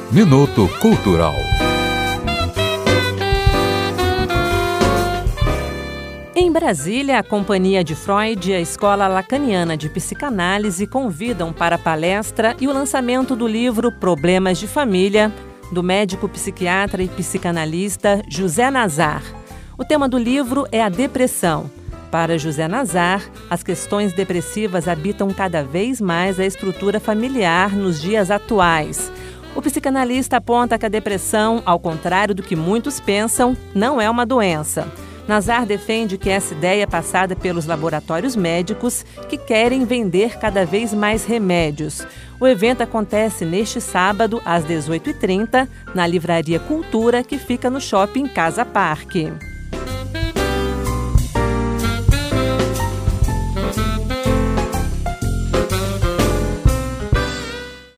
Minuto Cultural. Em Brasília, a Companhia de Freud e a Escola Lacaniana de Psicanálise convidam para a palestra e o lançamento do livro Problemas de Família, do médico psiquiatra e psicanalista José Nazar. O tema do livro é a depressão. Para José Nazar, as questões depressivas habitam cada vez mais a estrutura familiar nos dias atuais. O psicanalista aponta que a depressão, ao contrário do que muitos pensam, não é uma doença. Nazar defende que essa ideia é passada pelos laboratórios médicos que querem vender cada vez mais remédios. O evento acontece neste sábado, às 18h30, na Livraria Cultura, que fica no Shopping Casa Parque.